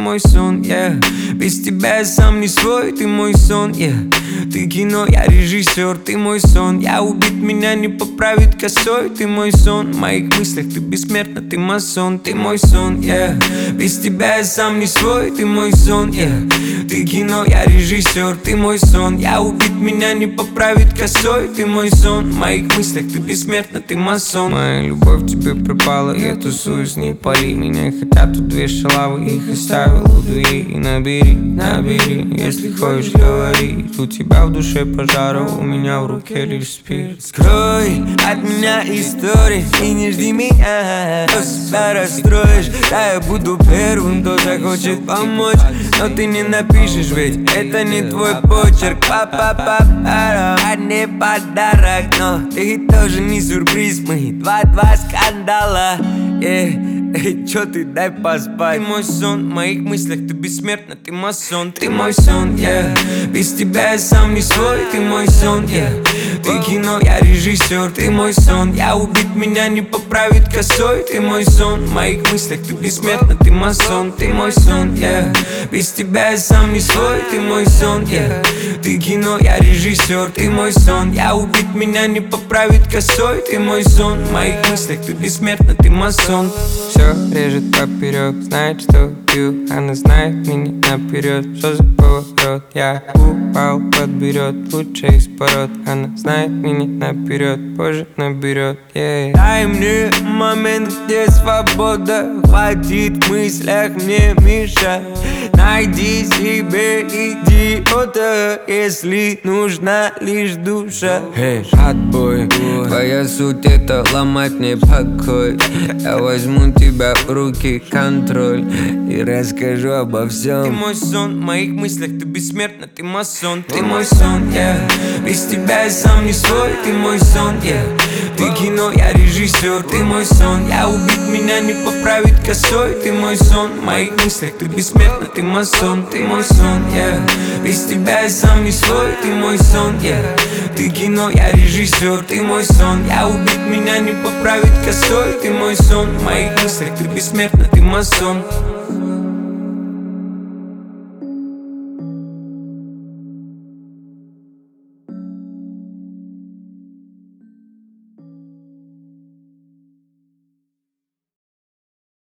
мой сон, yeah. Без тебя я сам не свой, ты мой сон, yeah. Ты кино, я режиссер, ты мой сон. Я убит, меня не поправит косой, ты мой сон. В моих мыслях ты бессмертна, ты масон, ты мой сон, yeah. Без тебя я сам не свой, ты мой сон, yeah. Ты кино, я режиссер, ты мой сон. Я убит, меня не поправит косой, ты мой сон. В моих мыслях ты бессмертна, ты масон. Моя любовь тебе пропала, я тусуюсь, не пали. Меня хотят тут две шалавы, их оставил у двери. И набери, если хочешь, говори. У тебя в душе пожара, у меня в руке лишь спирт. Скрой от меня истории и не жди меня, то себя расстроишь. Да, я буду первым, кто захочет помочь, но ты не напишешь, ведь это не твой почерк. А не подарок, но ты тоже не сюрприз. Мы два скандала, Эй, чё ты, дай поспать. Ты мой сон, в моих мыслях ты бессмертна, ты масон. Ты мой сон, yeah. Без тебя я сам не свой, ты мой сон, yeah. Ты кино, я режиссер, ты мой сон. Я убит, меня не поправит косой, ты мой сон. В моих мыслях ты бессмертна, ты масон. Ты мой сон, yeah. Без тебя я сам не свой, ты мой сон, yeah. Ты кино, я режиссер, ты мой сон. Я убит, меня не поправит косой, ты мой сон. В моих мыслях ты бессмертна, ты масон. Все режет поперек, знает, что пью. Она знает меня наперед, что за поворот. Я упал, подберет, лучше из пород. Она знает меня наперед, позже наберет, yeah. Дай мне момент, где свобода, хватит в мыслях мне мешать. Найди себе идиота, если нужна лишь душа. Отбой, твоя суть это ломать мне покой. Я возьму тебя в руки, контроль, и расскажу обо всем. Ты мой сон, в моих мыслях ты бессмертна, ты масон. Ты мой сон, yeah. Без тебя я сам не свой, ты мой сон, yeah. Ты кино, я режиссер, ты мой сон. Я убит, меня не поправит косой, ты мой сон. В моих мыслях ты бессмертна, ты масон. Ты мой сон, yeah. Без тебя я сам не свой, ты мой сон, yeah. Ты кино, я режиссер, ты мой сон. Я убит, меня не поправит косой, ты мой сон. В моих мыслях ты бессмертна, ты масон.